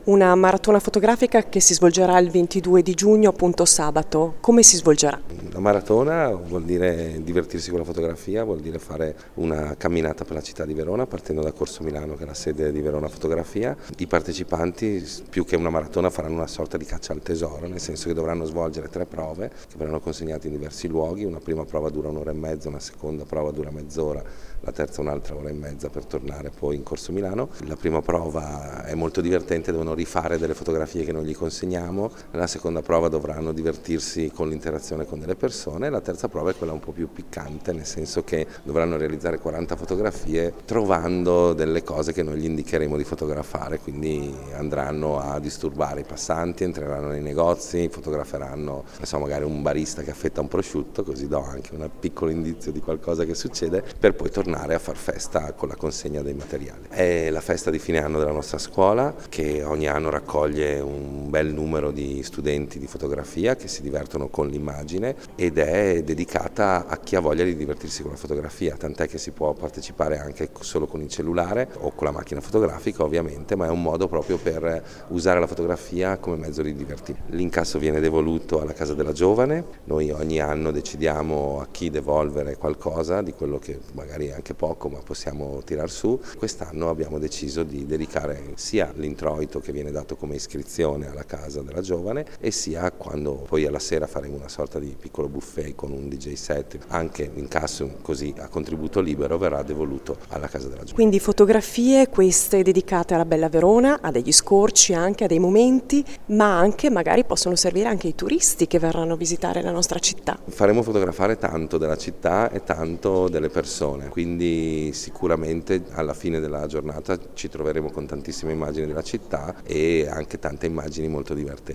Una maratona fotografica che si svolgerà il 22 di giugno, appunto sabato. Come si svolgerà? La maratona vuol dire divertirsi con la fotografia, vuol dire fare una camminata per la città di Verona partendo da Corso Milano, che è la sede di Verona Fotografia. I partecipanti, più che una maratona, faranno una sorta di caccia al tesoro, nel senso che dovranno svolgere 3 prove che verranno consegnate in diversi luoghi. Una prima prova dura 1 ora e mezza, una seconda prova dura mezz'ora, la terza un'altra ora e mezza per tornare poi in Corso Milano. La prima prova è molto divertente, devono rifare delle fotografie che noi gli consegniamo. Nella seconda prova dovranno divertirsi con l'interazione con delle persone. La terza prova è quella un po' più piccante, nel senso che dovranno realizzare 40 fotografie trovando delle cose che noi gli indicheremo di fotografare, quindi andranno a disturbare i passanti, entreranno nei negozi, fotograferanno magari un barista che affetta un prosciutto, così do anche un piccolo indizio di qualcosa che succede, per poi tornare a far festa con la consegna dei materiali. È la festa di fine anno della nostra scuola, che ogni anno raccoglie un bel numero di studenti di fotografia che si divertono con l'immagine ed è dedicata a chi ha voglia di divertirsi con la fotografia, tant'è che si può partecipare anche solo con il cellulare o con la macchina fotografica ovviamente, ma è un modo proprio per usare la fotografia come mezzo di divertimento. L'incasso viene devoluto alla Casa della Giovane, noi ogni anno decidiamo a chi devolvere qualcosa di quello che magari è anche poco ma possiamo tirar su. Quest'anno abbiamo deciso di dedicare sia l'introito che viene dato come iscrizione alla Casa della Giovane e sia quando poi alla sera faremo una sorta di piccolo buffet con un DJ set, anche l'incasso così a contributo libero verrà devoluto alla Casa della Giovane. Quindi fotografie queste dedicate alla bella Verona, a degli scorci, anche a dei momenti, ma anche magari possono servire anche ai turisti che verranno a visitare la nostra città. Faremo fotografare tanto della città e tanto delle persone, quindi sicuramente alla fine della giornata ci troveremo con tantissime immagini della città e anche tante immagini molto divertenti.